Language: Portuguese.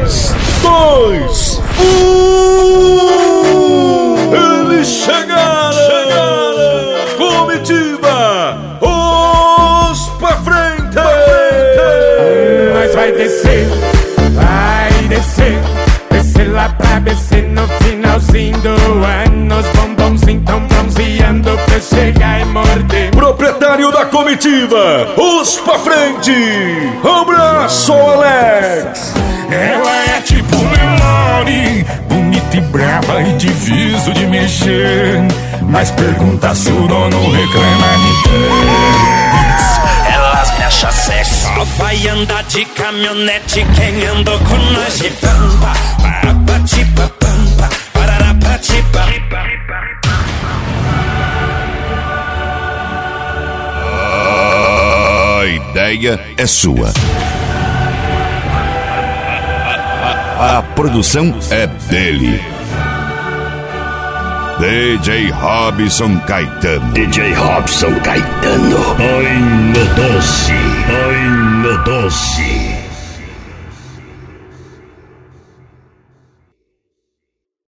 3, 2, 1. Eles chegaram! Comitiva! Os pra frente! Mas vai descer, descer lá pra BC no finalzinho do ano. Os bombons tão bronzeando pra chegar e morder. Proprietário da comitiva, os pra frente! Abraço, Alex! Ela é tipo Memori, bonita e brava e difícil de mexer. Mas pergunta se o dono reclama de Elas me acham sexy. Só vai andar de caminhonete quem andou com nós de pampa. Parapatipa pampa, pararapatipa. A ideia é sua. A produção é dele. DJ Robson Caetano. DJ Robson Caetano. Ai, meu doce.